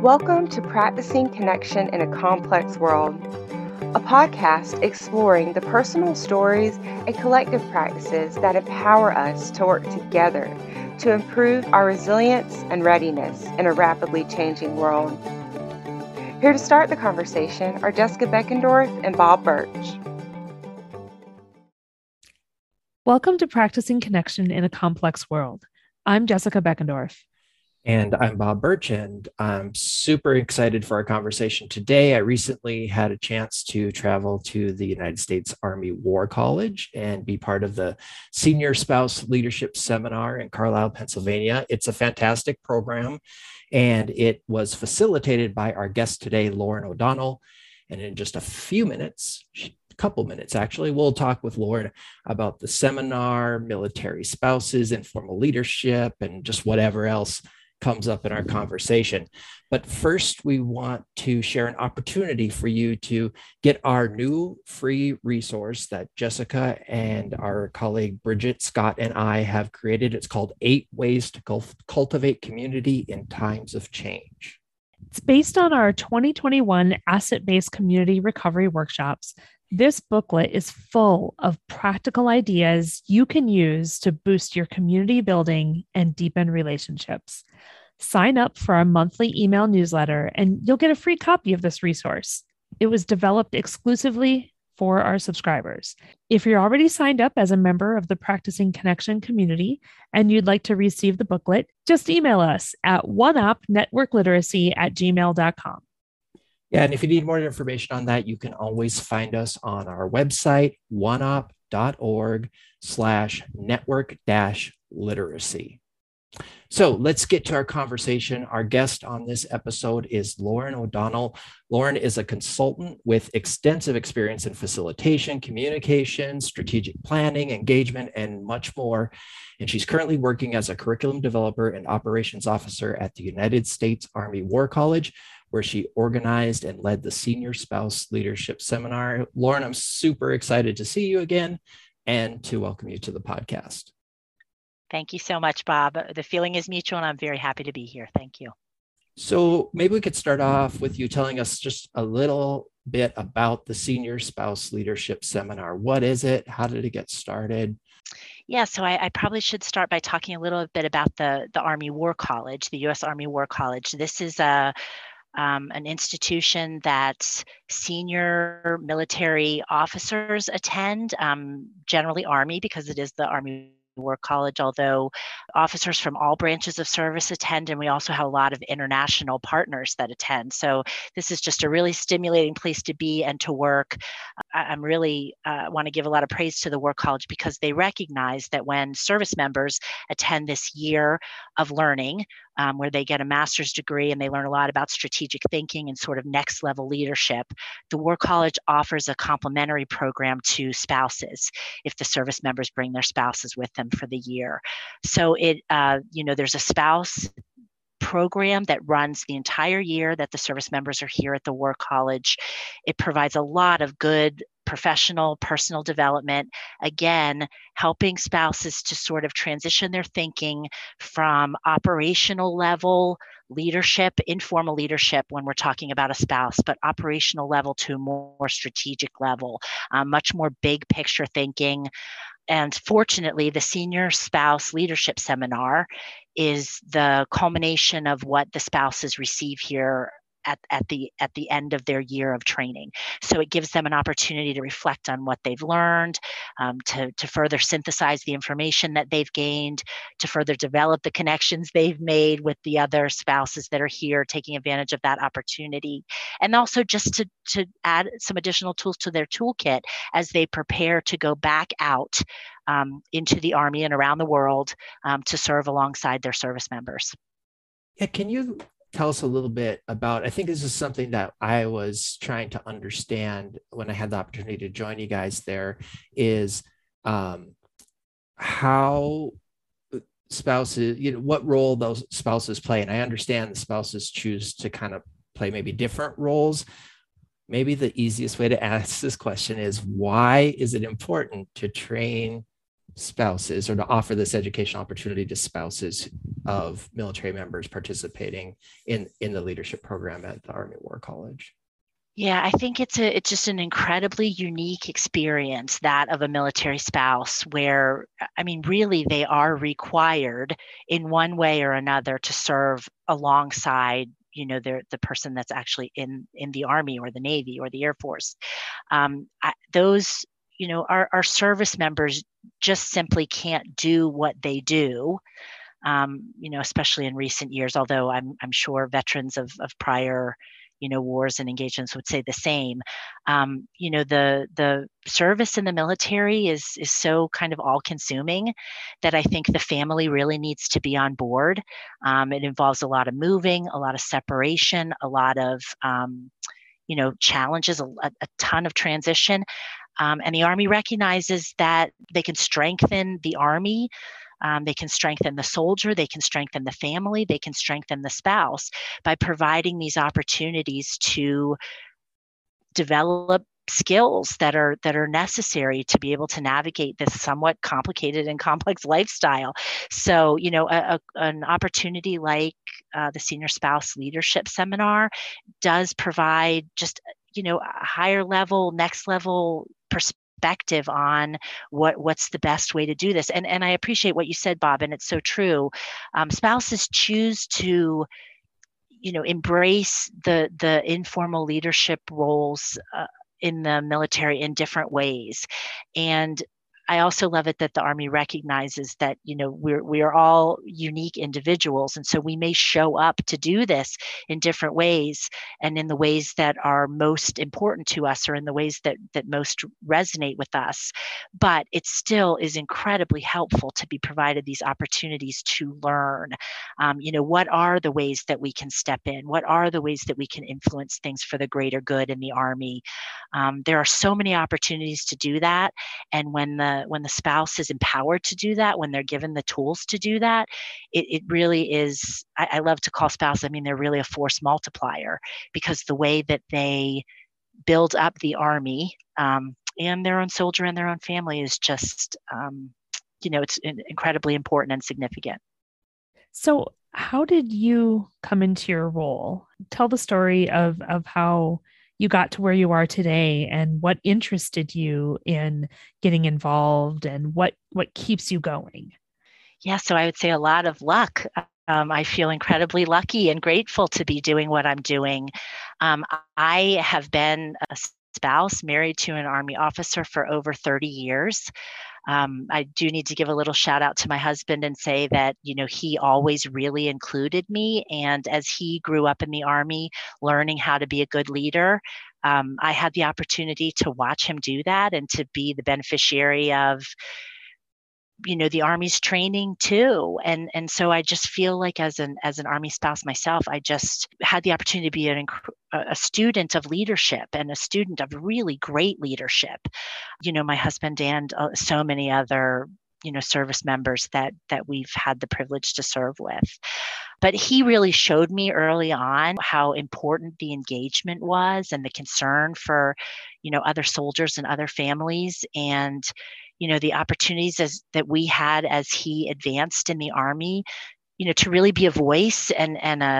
Welcome to Practicing Connection in a Complex World, a podcast exploring the personal stories and collective practices that empower us to work together to improve our resilience and readiness in a rapidly changing world. Here to start the conversation are Jessica Beckendorf and Bob Birch. Welcome to Practicing Connection in a Complex World. I'm Jessica Beckendorf. And I'm Bob Birch, and I'm super excited for our conversation today. I recently had a chance to travel to the United States Army War College and be part of the Senior Spouse Leadership Seminar in Carlisle, Pennsylvania. It's a fantastic program, and it was facilitated by our guest today, Lauren O'Donnell. And in just a few minutes, couple minutes actually, we'll talk with Lauren about the seminar, military spouses, informal leadership, and just whatever else comes up in our conversation. But first, we want to share an opportunity for you to get our new free resource that Jessica and our colleague Bridget Scott and I have created. It's called 8 Ways to Cultivate Community in Times of Change. It's based on our 2021 asset-based community recovery workshops. This booklet is full of practical ideas you can use to boost your community building and deepen relationships. Sign up for our monthly email newsletter and you'll get a free copy of this resource. It was developed exclusively for our subscribers. If you're already signed up as a member of the Practicing Connection community and you'd like to receive the booklet, just email us at oneupnetworkliteracy@gmail.com. Yeah, and if you need more information on that, you can always find us on our website, oneup.org/network-literacy. So let's get to our conversation. Our guest on this episode is Lauren O'Donnell. Lauren is a consultant with extensive experience in facilitation, communication, strategic planning, engagement, and much more. And she's currently working as a curriculum developer and operations officer at the United States Army War College, where she organized and led the Senior Spouse Leadership Seminar. Lauren, I'm super excited to see you again and to welcome you to the podcast. Thank you so much, Bob. The feeling is mutual, and I'm very happy to be here. Thank you. So maybe we could start off with you telling us just a little bit about the Senior Spouse Leadership Seminar. What is it? How did it get started? Yeah, so I probably should start by talking a little bit about the Army War College, the U.S. Army War College. This is an institution that senior military officers attend, generally Army, because it is the Army War College, although officers from all branches of service attend, and we also have a lot of international partners that attend. So this is just a really stimulating place to be and to work. I'm really want to give a lot of praise to the War College because they recognize that when service members attend this year of learning, where they get a master's degree and they learn a lot about strategic thinking and sort of next level leadership, the War College offers a complimentary program to spouses if the service members bring their spouses with them for the year. So there's a spouse program that runs the entire year that the service members are here at the War College. It provides a lot of good professional, personal development, again, helping spouses to sort of transition their thinking from operational level leadership, informal leadership when we're talking about a spouse, but operational level to a more strategic level, much more big picture thinking. And fortunately, the Senior Spouse Leadership Seminar is the culmination of what the spouses receive here at the end of their year of training. So it gives them an opportunity to reflect on what they've learned, to further synthesize the information that they've gained, to further develop the connections they've made with the other spouses that are here, taking advantage of that opportunity, and also just to add some additional tools to their toolkit as they prepare to go back out into the Army and around the world to serve alongside their service members. Yeah, can you tell us a little bit about, I think this is something that I was trying to understand when I had the opportunity to join you guys there, is how spouses, what role those spouses play. And I understand the spouses choose to kind of play maybe different roles. Maybe the easiest way to ask this question is, why is it important to train spouses or to offer this educational opportunity to spouses of military members participating in the leadership program at the Army War College? Yeah, I think it's just an incredibly unique experience, that of a military spouse, where, I mean, really they are required in one way or another to serve alongside, the person that's actually in the Army or the Navy or the Air Force. Those, our service members just simply can't do what they do. Especially in recent years, although I'm sure veterans of prior, wars and engagements would say the same. The service in the military is so kind of all consuming that I think the family really needs to be on board. It involves a lot of moving, a lot of separation, a lot of challenges, a ton of transition. And the Army recognizes that they can strengthen the Army. They can strengthen the soldier, they can strengthen the family, they can strengthen the spouse by providing these opportunities to develop skills that are necessary to be able to navigate this somewhat complicated and complex lifestyle. So, an opportunity like the Senior Spouse Leadership Seminar does provide just, a higher level, next level perspective on what's the best way to do this. And I appreciate what you said, Bob, and it's so true. Spouses choose to embrace the informal leadership roles in the military in different ways. And I also love it that the Army recognizes that, we are all unique individuals. And so we may show up to do this in different ways, and in the ways that are most important to us, or in the ways that most resonate with us. But it still is incredibly helpful to be provided these opportunities to learn. What are the ways that we can step in? What are the ways that we can influence things for the greater good in the Army? There are so many opportunities to do that. And when the spouse is empowered to do that, when they're given the tools to do that, it really is, I love to call spouses, they're really a force multiplier, because the way that they build up the Army, and their own soldier and their own family is just, it's incredibly important and significant. So how did you come into your role? Tell the story of how you got to where you are today, and what interested you in getting involved, and what keeps you going. Yeah, so I would say a lot of luck. I feel incredibly lucky and grateful to be doing what I'm doing. I have been a spouse married to an Army officer for over 30 years. I do need to give a little shout out to my husband and say that, he always really included me. And as he grew up in the Army, learning how to be a good leader, I had the opportunity to watch him do that and to be the beneficiary of, the Army's training too. And so I just feel like as an Army spouse myself, I just had the opportunity to be a student of leadership, and a student of really great leadership. My husband and so many other, service members that we've had the privilege to serve with. But he really showed me early on how important the engagement was, and the concern for, other soldiers and other families, and the opportunities that we had as he advanced in the Army, to really be a voice and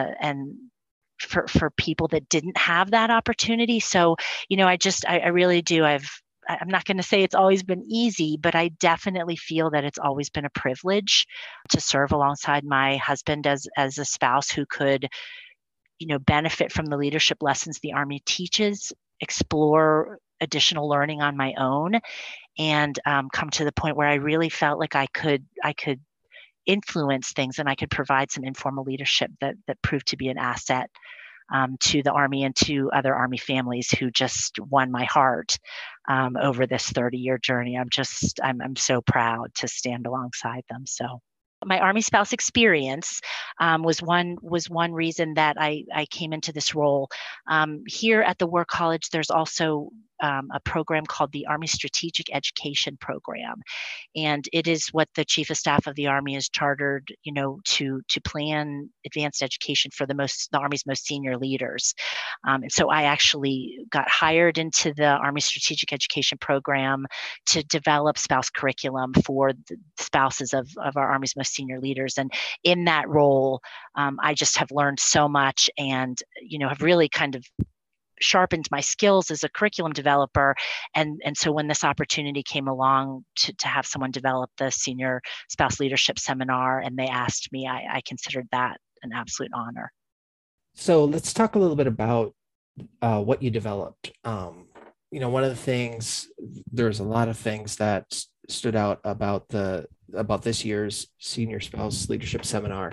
for people that didn't have that opportunity. So, I really do. I'm not going to say it's always been easy, but I definitely feel that it's always been a privilege to serve alongside my husband as a spouse who could, benefit from the leadership lessons the Army teaches, explore additional learning on my own, and come to the point where I really felt like I could influence things, and I could provide some informal leadership that proved to be an asset to the Army and to other Army families who just won my heart over this 30-year journey. I'm so proud to stand alongside them. So my Army spouse experience was one reason that I came into this role. Here at the War College, there's also a program called the Army Strategic Education Program. And it is what the Chief of Staff of the Army is chartered, to plan advanced education for the Army's most senior leaders. And so I actually got hired into the Army Strategic Education Program to develop spouse curriculum for the spouses of our Army's most senior leaders. And in that role, I just have learned so much and, have really kind of sharpened my skills as a curriculum developer. And so when this opportunity came along to have someone develop the Senior Spouse Leadership Seminar, and they asked me, I considered that an absolute honor. So let's talk a little bit about what you developed. One of the things, there's a lot of things that stood out about this year's Senior Spouse Leadership Seminar.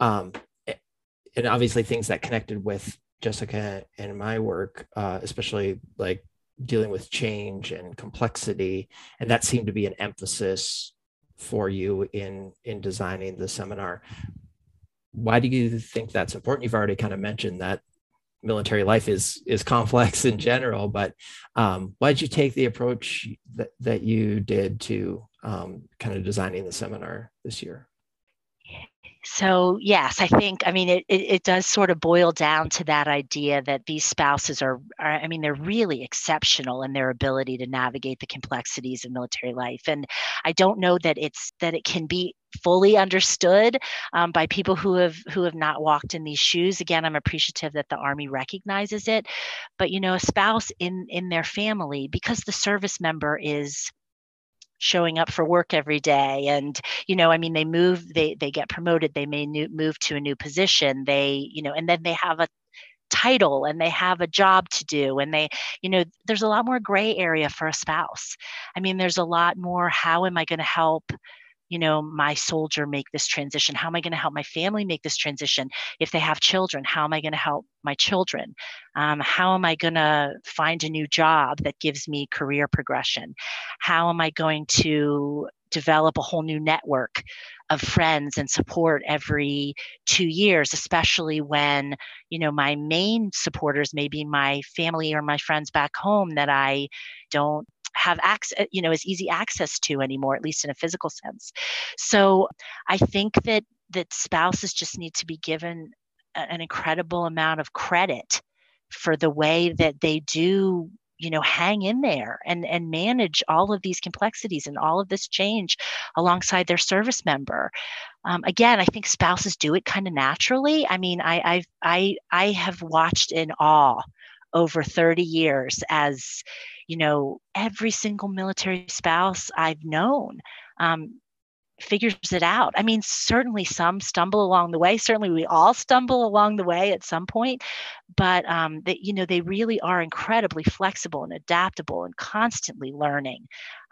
And obviously things that connected with Jessica and my work, especially like dealing with change and complexity. And that seemed to be an emphasis for you in designing the seminar. Why do you think that's important? You've already kind of mentioned that military life is complex in general, but why did you take the approach that you did to kind of designing the seminar this year? So yes, it does sort of boil down to that idea that these spouses are they're really exceptional in their ability to navigate the complexities of military life. And I don't know that it can be fully understood by people who have not walked in these shoes. Again, I'm appreciative that the Army recognizes it, but a spouse in their family, because the service member is showing up for work every day, and they move, they get promoted, they may move to a new position, and then they have a title and they have a job to do, and there's a lot more gray area for a spouse. There's a lot more, how am I going to help my soldier make this transition? How am I going to help my family make this transition? If they have children, how am I going to help my children? How am I going to find a new job that gives me career progression? How am I going to develop a whole new network of friends and support every 2 years, especially when, my main supporters may be my family or my friends back home that I don't have access, as easy access to anymore, at least in a physical sense. So I think that spouses just need to be given an incredible amount of credit for the way that they do, hang in there and manage all of these complexities and all of this change alongside their service member. Again, I think spouses do it kind of naturally. I have watched in awe over 30 years as, every single military spouse I've known figures it out. Certainly some stumble along the way. Certainly we all stumble along the way at some point, but they really are incredibly flexible and adaptable and constantly learning.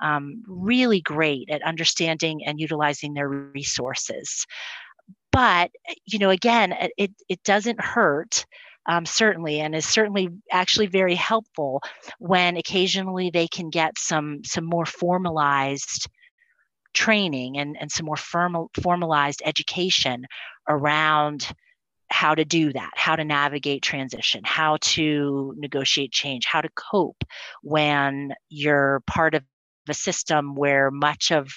Really great at understanding and utilizing their resources. But, again, it doesn't hurt. Certainly, and is certainly actually very helpful when occasionally they can get some more formalized training and some more formalized education around how to do that, how to navigate transition, how to negotiate change, how to cope when you're part of a system where much of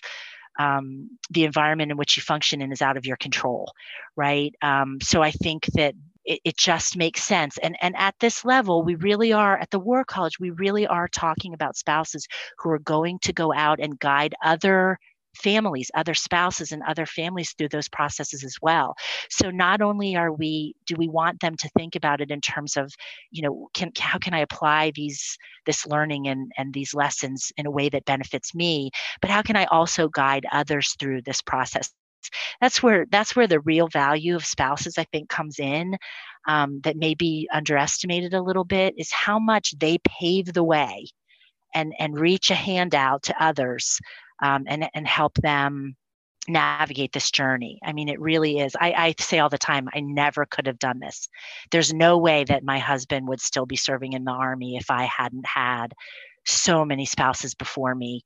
the environment in which you function in is out of your control, right? So I think that it just makes sense. And at this level, we really are, at the War College, we really are talking about spouses who are going to go out and guide other families, other spouses and other families through those processes as well. So not only do we want them to think about it in terms of, how can I apply this learning and these lessons in a way that benefits me, but how can I also guide others through this process? That's where the real value of spouses, I think, comes in, that may be underestimated a little bit, is how much they pave the way and reach a hand out to others, and help them navigate this journey. It really is. I say all the time, I never could have done this. There's no way that my husband would still be serving in the Army if I hadn't had so many spouses before me,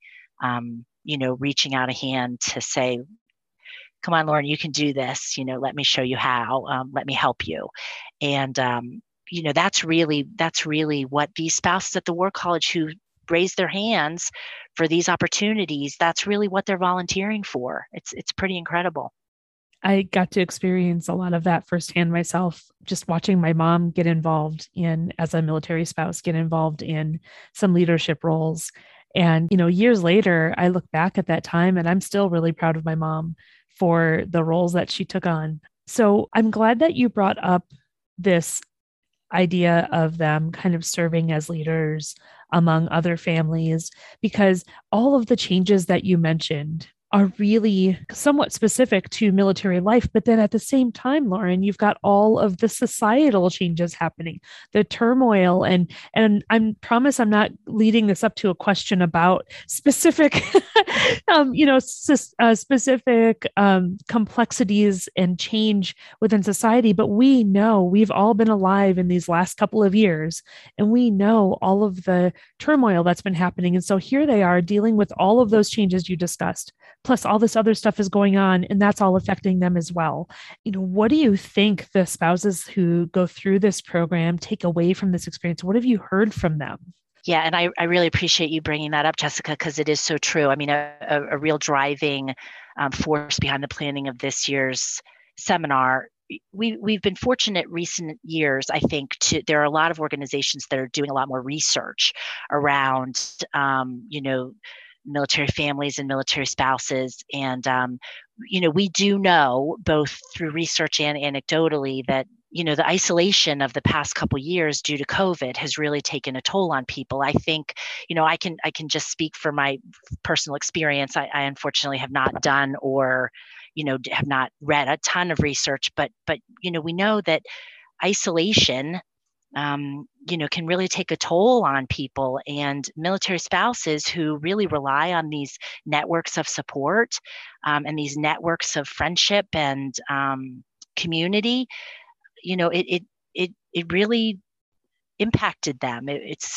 reaching out a hand to say, come on, Lauren, you can do this. Let me show you how. Let me help you. And that's really what these spouses at the War College who raise their hands for these opportunities, that's really what they're volunteering for. It's pretty incredible. I got to experience a lot of that firsthand myself, just watching my mom get involved as a military spouse, get involved in some leadership roles. And, years later, I look back at that time and I'm still really proud of my mom for the roles that she took on. So I'm glad that you brought up this idea of them kind of serving as leaders among other families, because all of the changes that you mentioned are really somewhat specific to military life. But then at the same time, Lauren, you've got all of the societal changes happening, the turmoil, and I promise I'm not leading this up to a question about specific, specific complexities and change within society. But we know we've all been alive in these last couple of years, and we know all of the turmoil that's been happening. And so here they are dealing with all of those changes you discussed. Plus, all this other stuff is going on, and that's all affecting them as well. What do you think the spouses who go through this program take away from this experience? What have you heard from them? Yeah, and I really appreciate you bringing that up, Jessica, because it is so true. I mean, a real driving force behind the planning of this year's seminar. We've been fortunate recent years, I think, there are a lot of organizations that are doing a lot more research around, military families and military spouses. And, we do know both through research and anecdotally that, the isolation of the past couple of years due to COVID has really taken a toll on people. I think, I can just speak for my personal experience. I unfortunately have not done or, have not read a ton of research, but, we know that isolation can really take a toll on people, and military spouses who really rely on these networks of support and these networks of friendship and community. It really impacted them.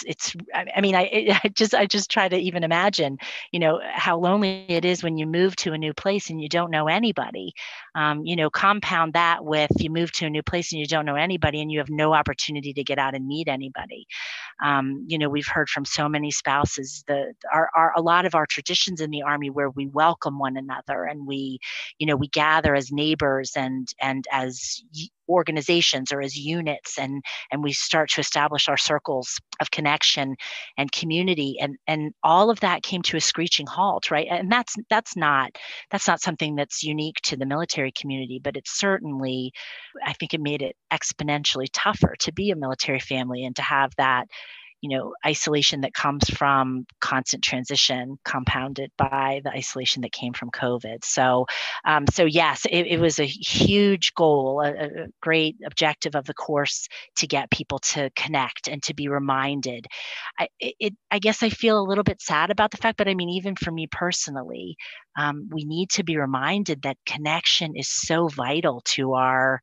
I just try to even imagine, how lonely it is when you move to a new place and you don't know anybody. Compound that with you move to a new place and you don't know anybody and you have no opportunity to get out and meet anybody. We've heard from so many spouses a lot of our traditions in the Army where we welcome one another and we gather as neighbors and as organizations or as units, and we start to establish our circles of connection and community, and all of that came to a screeching halt, right? And that's not something that's unique to the military community, but it's certainly, I think it made it exponentially tougher to be a military family and to have that isolation that comes from constant transition compounded by the isolation that came from COVID. So yes, it was a huge goal, a great objective of the course to get people to connect and to be reminded. I guess I feel a little bit sad about the fact, but I mean, even for me personally, we need to be reminded that connection is so vital to our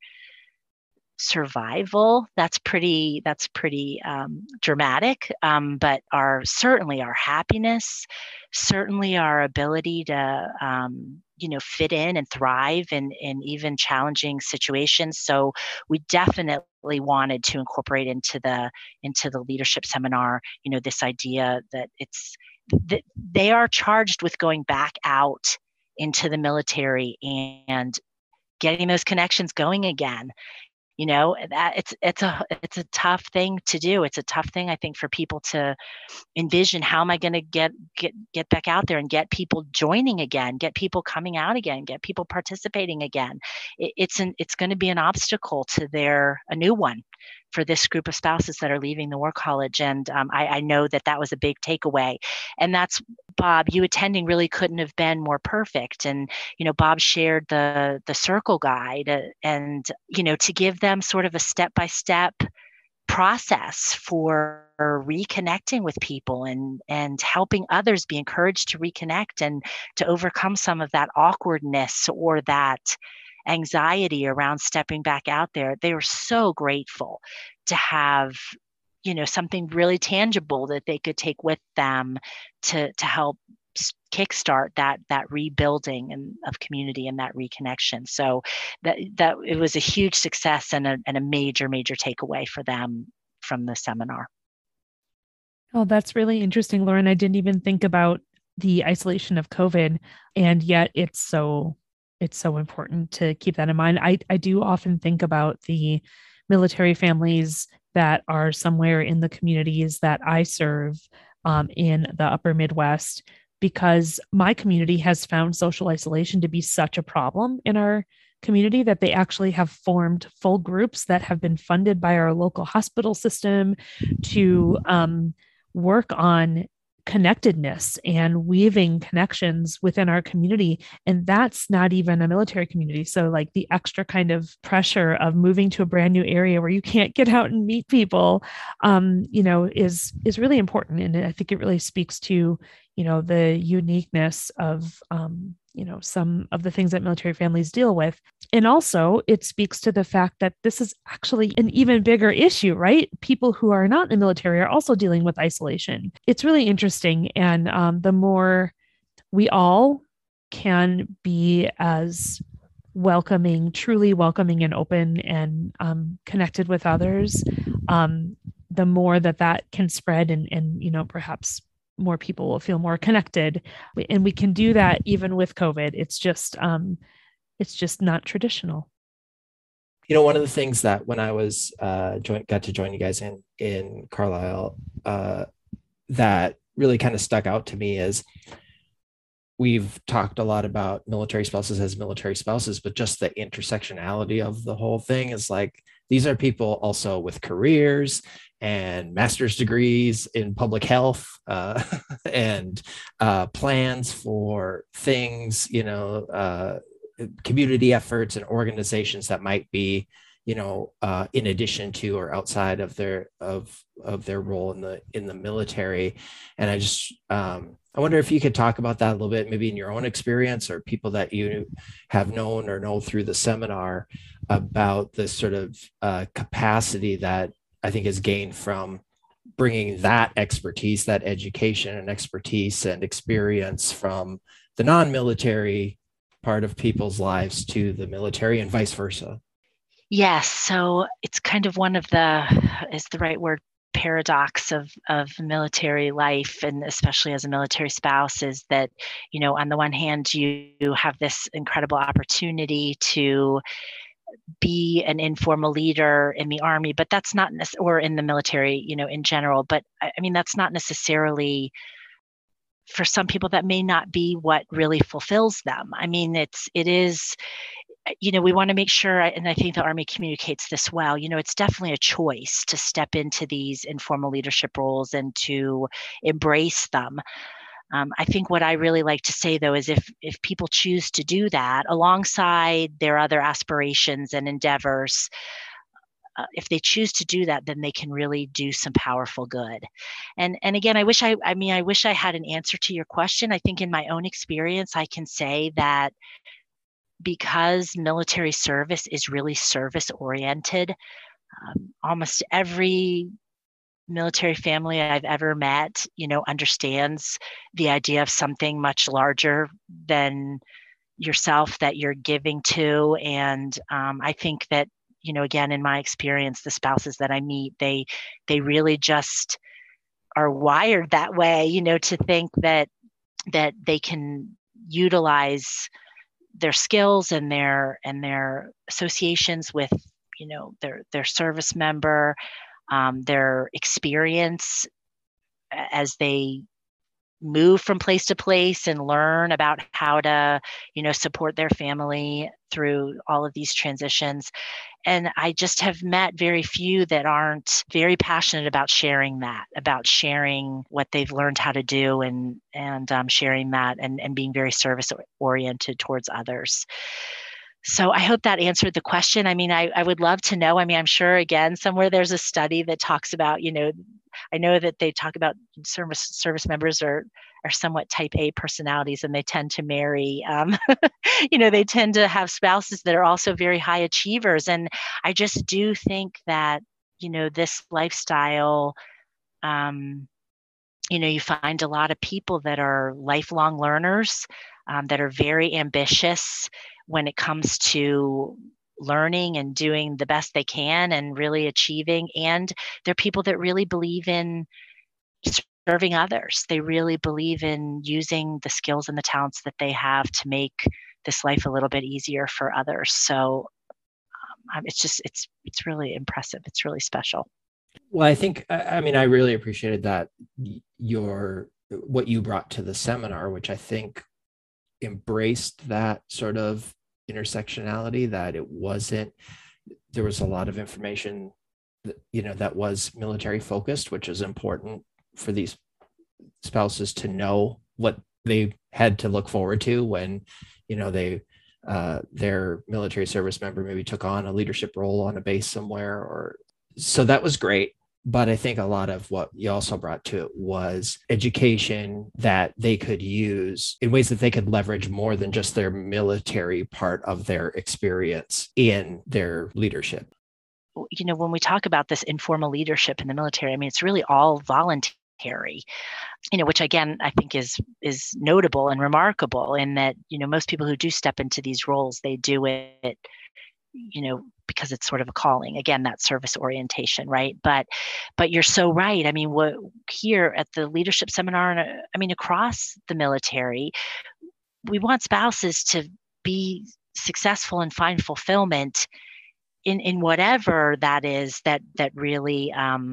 survival. That's pretty dramatic, but certainly our happiness, certainly our ability to fit in and thrive in even challenging situations. So we definitely wanted to incorporate into the leadership seminar, this idea that they are charged with going back out into the military and getting those connections going again. That it's a tough thing to do. It's a tough thing, I think, for people to envision. How am I going to get back out there and get people joining again, get people coming out again, get people participating again? It's going to be an obstacle to a new one for this group of spouses that are leaving the War College. And I know that was a big takeaway. And that's, Bob, you attending really couldn't have been more perfect. And, Bob shared the circle guide and, to give them sort of a step-by-step process for reconnecting with people and helping others be encouraged to reconnect and to overcome some of that awkwardness or that anxiety around stepping back out there. They were so grateful to have, something really tangible that they could take with them to help kickstart that rebuilding and of community and that reconnection. So that it was a huge success and a major takeaway for them from the seminar. Oh, that's really interesting, Lauren. I didn't even think about the isolation of COVID, and yet it's so important to keep that in mind. I do often think about the military families that are somewhere in the communities that I serve in the upper Midwest, because my community has found social isolation to be such a problem in our community that they actually have formed full groups that have been funded by our local hospital system to work on connectedness and weaving connections within our community. And that's not even a military community. So like the extra kind of pressure of moving to a brand new area where you can't get out and meet people, is really important. And I think it really speaks to, the uniqueness of, some of the things that military families deal with. And also it speaks to the fact that this is actually an even bigger issue, right? People who are not in the military are also dealing with isolation. It's really interesting. And the more we all can be as welcoming, truly welcoming and open and connected with others, the more that can spread and perhaps more people will feel more connected. And we can do that even with COVID. It's just not traditional. One of the things that when I was got to join you guys in Carlisle, that really kind of stuck out to me is we've talked a lot about military spouses as military spouses, but just the intersectionality of the whole thing is like, these are people also with careers and master's degrees in public health and plans for things, community efforts and organizations that might be, in addition to or outside of their role in the military. And I wonder if you could talk about that a little bit, maybe in your own experience or people that you have known or know through the seminar, about the sort of capacity that I think is gained from bringing that expertise, that education and expertise and experience from the non-military part of people's lives to the military and vice versa. Yes. So it's kind of one of is the right word, paradox of military life, and especially as a military spouse, is that, on the one hand, you have this incredible opportunity to be an informal leader in the Army, but that's not, or in the military, in general. But I mean, that's not necessarily, for some people, that may not be what really fulfills them. I mean, it is, we want to make sure, and I think the Army communicates this well, it's definitely a choice to step into these informal leadership roles and to embrace them. I think what I really like to say, though, is if people choose to do that alongside their other aspirations and endeavors, if they choose to do that, then they can really do some powerful good. And again, I wish I had an answer to your question. I think in my own experience, I can say that because military service is really service oriented, almost every military family I've ever met, understands the idea of something much larger than yourself that you're giving to. And I think that, again, in my experience, the spouses that I meet, they really just are wired that way, to think that they can utilize their skills and their associations with, their service member, their experience as they move from place to place and learn about how to, support their family through all of these transitions. And I just have met very few that aren't very passionate about sharing that, about sharing what they've learned how to do and sharing that and being very service oriented towards others. So I hope that answered the question. I mean, I would love to know. I mean, I'm sure, again, somewhere there's a study that talks about, I know that they talk about service members are somewhat type A personalities, and they tend to marry, they tend to have spouses that are also very high achievers. And I just do think that, this lifestyle You find a lot of people that are lifelong learners, that are very ambitious when it comes to learning and doing the best they can and really achieving. And they're people that really believe in serving others. They really believe in using the skills and the talents that they have to make this life a little bit easier for others. So it's really impressive. It's really special. Well, I think, I mean, I really appreciated that what you brought to the seminar, which I think embraced that sort of intersectionality, that there was a lot of information that was military focused, which is important for these spouses to know what they had to look forward to when their military service member maybe took on a leadership role on a base somewhere. Or so that was great. But I think a lot of what you also brought to it was education that they could use in ways that they could leverage more than just their military part of their experience in their leadership. When we talk about this informal leadership in the military, I mean, it's really all voluntary, which again, I think is notable and remarkable in that, most people who do step into these roles, they do it, because it's sort of a calling, again, that service orientation, right? But you're so right. I mean, here at the leadership seminar, and I mean, across the military, we want spouses to be successful and find fulfillment in whatever that is that really,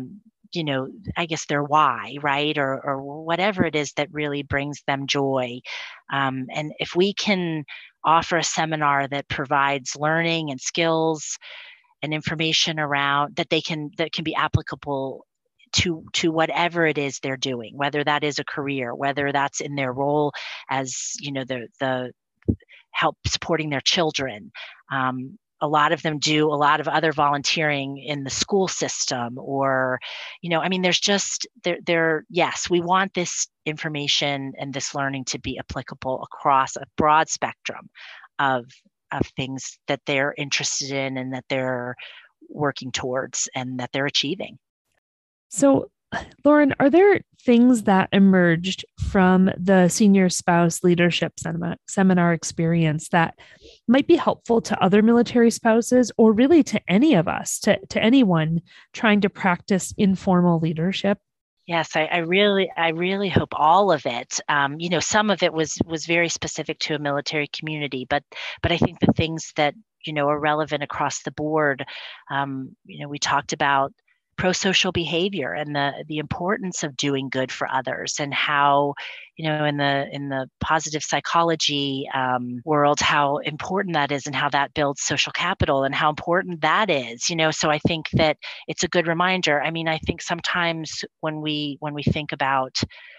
I guess their why, right? Or whatever it is that really brings them joy. And if we can offer a seminar that provides learning and skills and information around that can be applicable to whatever it is they're doing, whether that is a career, whether that's in their role as, the help supporting their children. A lot of them do a lot of other volunteering in the school system, or, I mean, there's just yes, we want this information and this learning to be applicable across a broad spectrum of things that they're interested in and that they're working towards and that they're achieving. So, Lauren, are there things that emerged from the senior spouse leadership seminar experience that might be helpful to other military spouses, or really to any of us, to anyone trying to practice informal leadership? Yes, I really hope all of it. Some of it was very specific to a military community, but I think the things that are relevant across the board. We talked about pro-social behavior and the importance of doing good for others, and how, in the positive psychology world, how important that is and how that builds social capital and how important that is. So I think that it's a good reminder. I mean, I think sometimes when we think about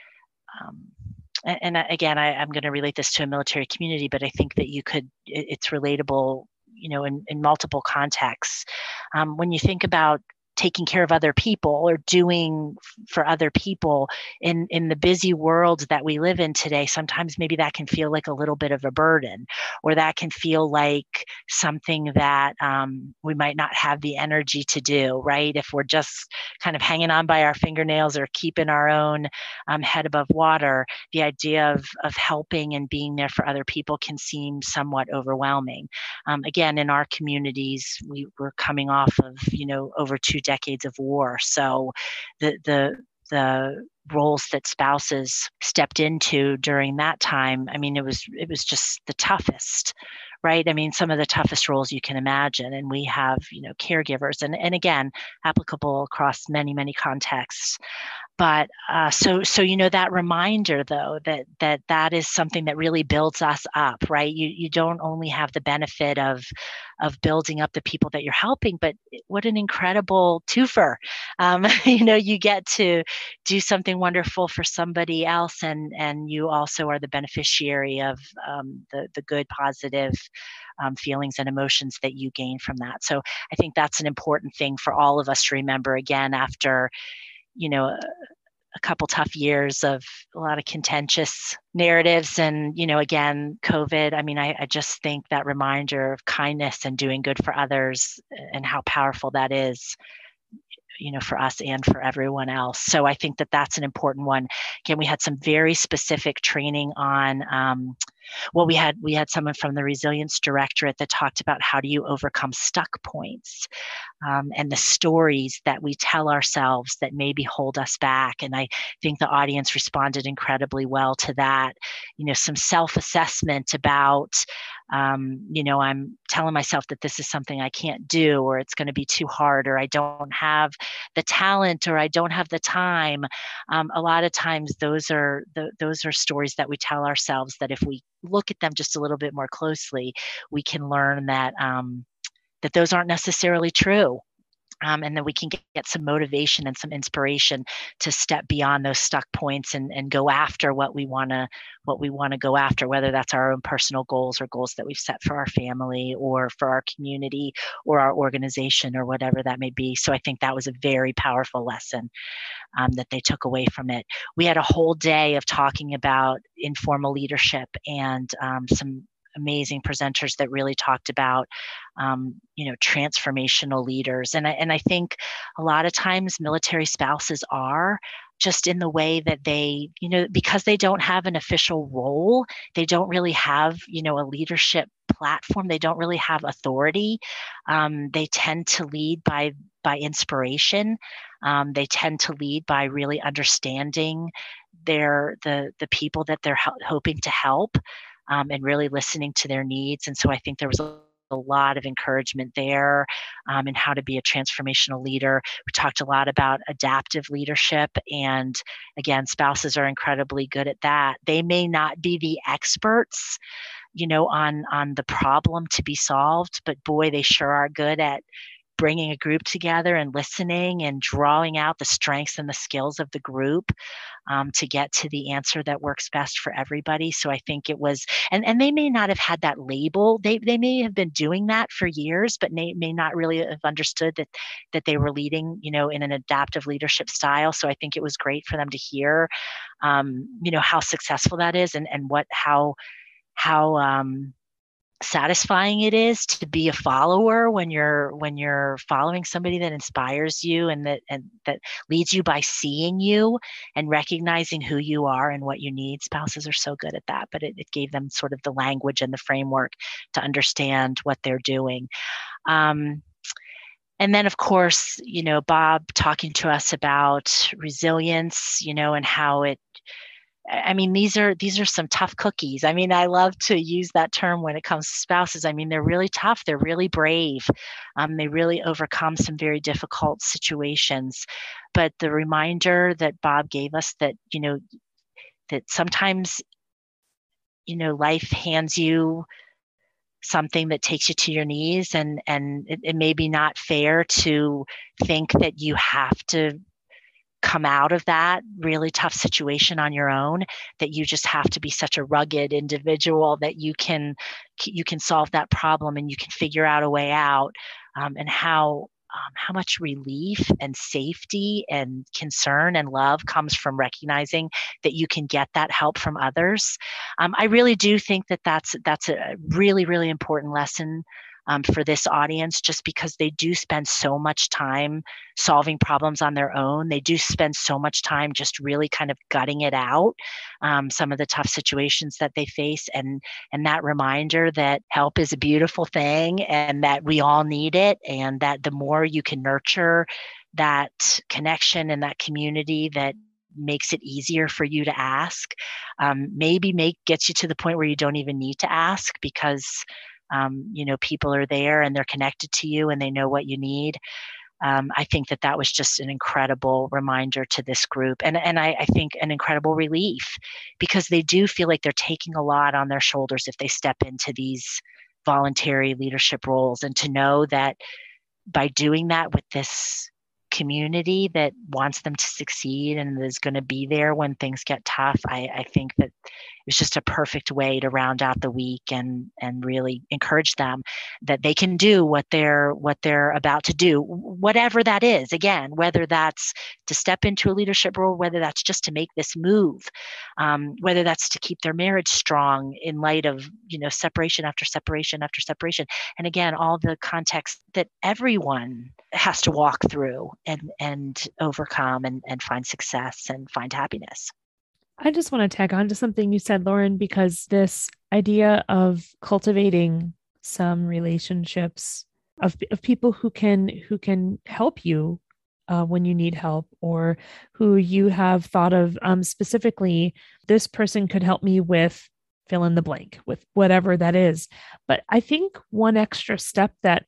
and again, I'm going to relate this to a military community, but I think that it's relatable, in multiple contexts. When you think about taking care of other people or doing for other people in the busy world that we live in today, sometimes maybe that can feel like a little bit of a burden, or that can feel like something that we might not have the energy to do, right? If we're just kind of hanging on by our fingernails or keeping our own head above water, the idea of helping and being there for other people can seem somewhat overwhelming. Again, in our communities, we're coming off of, over 2 decades of war. So the roles that spouses stepped into during that time, I mean, it was just the toughest, right? I mean, some of the toughest roles you can imagine. And we have, caregivers, and again, applicable across many, many contexts. But so that reminder, though, that is something that really builds us up, right? You don't only have the benefit of building up the people that you're helping, but what an incredible twofer. You get to do something wonderful for somebody else, and you also are the beneficiary of the good, positive feelings and emotions that you gain from that. So I think that's an important thing for all of us to remember, again, after a couple tough years of a lot of contentious narratives and, again, COVID. I mean, I just think that reminder of kindness and doing good for others and how powerful that is for us and for everyone else. So I think that that's an important one. Again, we had some very specific training on, we had someone from the Resilience Directorate that talked about how do you overcome stuck points, and the stories that we tell ourselves that maybe hold us back. And I think the audience responded incredibly well to that. Some self-assessment about, I'm telling myself that this is something I can't do, or it's going to be too hard, or I don't have the talent, or I don't have the time. A lot of times those are stories that we tell ourselves that if we look at them just a little bit more closely, we can learn that that those aren't necessarily true. And then we can get some motivation and some inspiration to step beyond those stuck points and go after what we want to go after, whether that's our own personal goals or goals that we've set for our family or for our community or our organization or whatever that may be. So I think that was a very powerful lesson that they took away from it. We had a whole day of talking about informal leadership and some amazing presenters that really talked about, transformational leaders. And I think a lot of times military spouses are just in the way that they, because they don't have an official role, they don't really have, a leadership platform. They don't really have authority. They tend to lead by inspiration. They tend to lead by really understanding the people that they're hoping to help. And really listening to their needs. And so I think there was a lot of encouragement there in how to be a transformational leader. We talked a lot about adaptive leadership. And again, spouses are incredibly good at that. They may not be the experts, on the problem to be solved, but boy, they sure are good at bringing a group together and listening and drawing out the strengths and the skills of the group to get to the answer that works best for everybody. So I think it was, and they may not have had that label. They may have been doing that for years, but may not really have understood that they were leading, in an adaptive leadership style. So I think it was great for them to hear, how successful that is and how satisfying it is to be a follower when you're following somebody that inspires you and that leads you by seeing you and recognizing who you are and what you need. Spouses are so good at that, but it gave them sort of the language and the framework to understand what they're doing. And then, of course, Bob talking to us about resilience, and how these are some tough cookies. I love to use that term when it comes to spouses. They're really tough. They're really brave. They really overcome some very difficult situations. But the reminder that Bob gave us that, that sometimes, life hands you something that takes you to your knees, and it may be not fair to think that you have to come out of that really tough situation on your own, that you just have to be such a rugged individual that you can solve that problem and you can figure out a way out, and how much relief and safety and concern and love comes from recognizing that you can get that help from others. I really do think that that's a really, really important lesson for this audience, just because they do spend so much time solving problems on their own. They do spend so much time just really kind of gutting it out, some of the tough situations that they face, and that reminder that help is a beautiful thing and that we all need it, and that the more you can nurture that connection and that community that makes it easier for you to ask, gets you to the point where you don't even need to ask, because people are there and they're connected to you and they know what you need. I think that was just an incredible reminder to this group. And I think an incredible relief, because they do feel like they're taking a lot on their shoulders if they step into these voluntary leadership roles. And to know that by doing that with this community that wants them to succeed and is going to be there when things get tough, I think that it's just a perfect way to round out the week and really encourage them that they can do what they're about to do, whatever that is. Again, whether that's to step into a leadership role, whether that's just to make this move, whether that's to keep their marriage strong in light of separation after separation after separation, and again, all the context that everyone has to walk through. and overcome and find success and find happiness. I just want to tag on to something you said, Lauren, because this idea of cultivating some relationships of people who can help you when you need help, or who you have thought of specifically, this person could help me with fill in the blank, with whatever that is. But I think one extra step that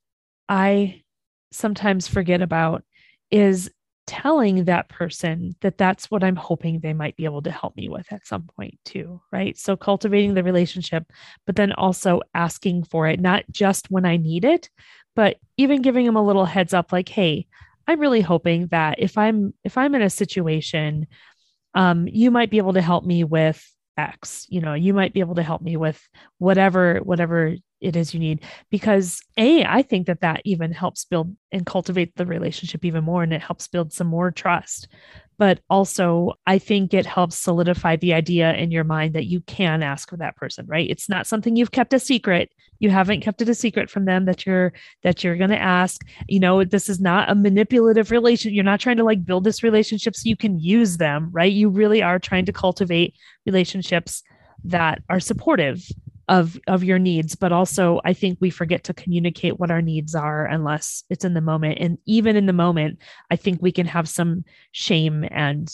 I sometimes forget about is telling that person that that's what I'm hoping they might be able to help me with at some point too, right? So cultivating the relationship, but then also asking for it, not just when I need it, but even giving them a little heads up like, hey, I'm really hoping that if I'm in a situation, you might be able to help me with X, you might be able to help me with whatever it is you need, because I think that even helps build and cultivate the relationship even more, and it helps build some more trust. But also, I think it helps solidify the idea in your mind that you can ask for that person, right? It's not something you've kept a secret. You haven't kept it a secret from them that you're going to ask. This is not a manipulative relation. You're not trying to like build this relationship so you can use them, right? You really are trying to cultivate relationships that are supportive of your needs. But also, I think we forget to communicate what our needs are unless it's in the moment. And even in the moment, I think we can have some shame and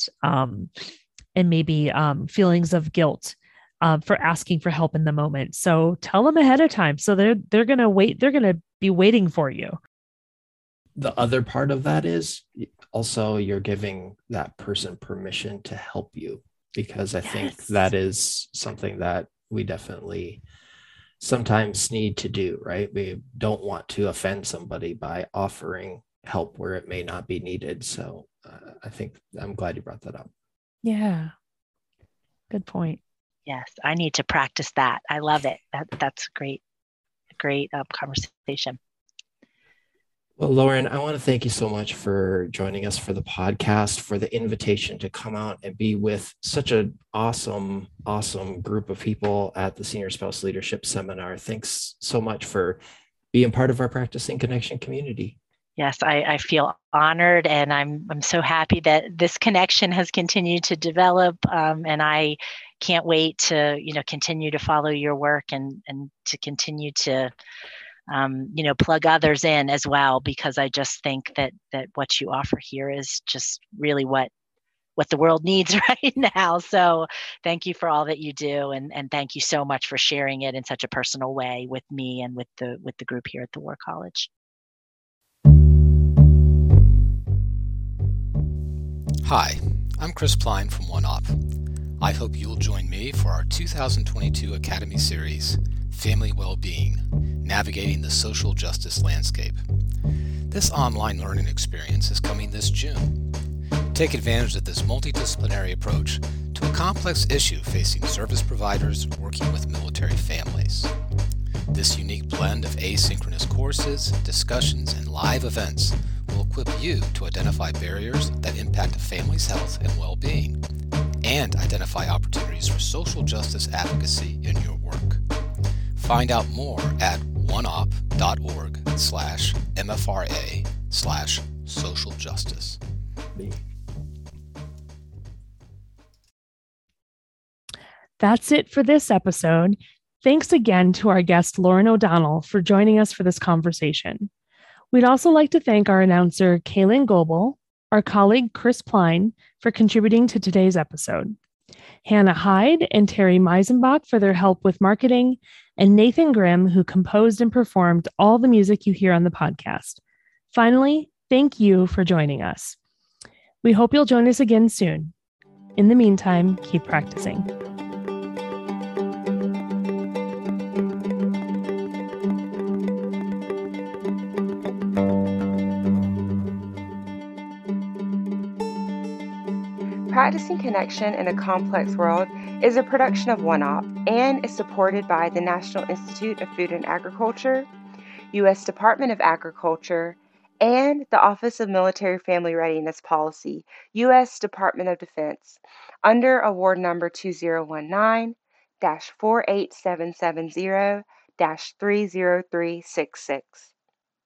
maybe feelings of guilt for asking for help in the moment. So tell them ahead of time. So they're going to wait. They're going to be waiting for you. The other part of that is also you're giving that person permission to help you, because I think that is something that we definitely sometimes need to do, right? We don't want to offend somebody by offering help where it may not be needed. So I think I'm glad you brought that up. Yeah. Good point. Yes, I need to practice that. I love it. That's great conversation. Well, Lauren, I want to thank you so much for joining us for the podcast, for the invitation to come out and be with such an awesome group of people at the Senior Spouse Leadership Seminar. Thanks so much for being part of our Practicing Connection community. Yes, I feel honored, and I'm so happy that this connection has continued to develop, and I can't wait to continue to follow your work and to continue to plug others in as well, because I just think that what you offer here is just really what the world needs right now. So thank you for all that you do, and thank you so much for sharing it in such a personal way with me and with the group here at the War College. Hi, I'm Chris Pline from OneOp. I hope you'll join me for our 2022 Academy Series, Family Wellbeing, Navigating the Social Justice Landscape. This online learning experience is coming this June. Take advantage of this multidisciplinary approach to a complex issue facing service providers working with military families. This unique blend of asynchronous courses, discussions, and live events will equip you to identify barriers that impact a family's health and well-being, and identify opportunities for social justice advocacy in your work. Find out more at oneop.org/MFRA/social justice. That's it for this episode. Thanks again to our guest, Lauren O'Donnell, for joining us for this conversation. We'd also like to thank our announcer, Kaylin Goebel, our colleague, Chris Pline, for contributing to today's episode, Hannah Hyde and Terry Meisenbach for their help with marketing, and Nathan Grimm, who composed and performed all the music you hear on the podcast. Finally, thank you for joining us. We hope you'll join us again soon. In the meantime, keep practicing. Practicing Connection in a Complex World is a production of OneOp and is supported by the National Institute of Food and Agriculture, U.S. Department of Agriculture, and the Office of Military Family Readiness Policy, U.S. Department of Defense, under Award Number 2019-48770-30366.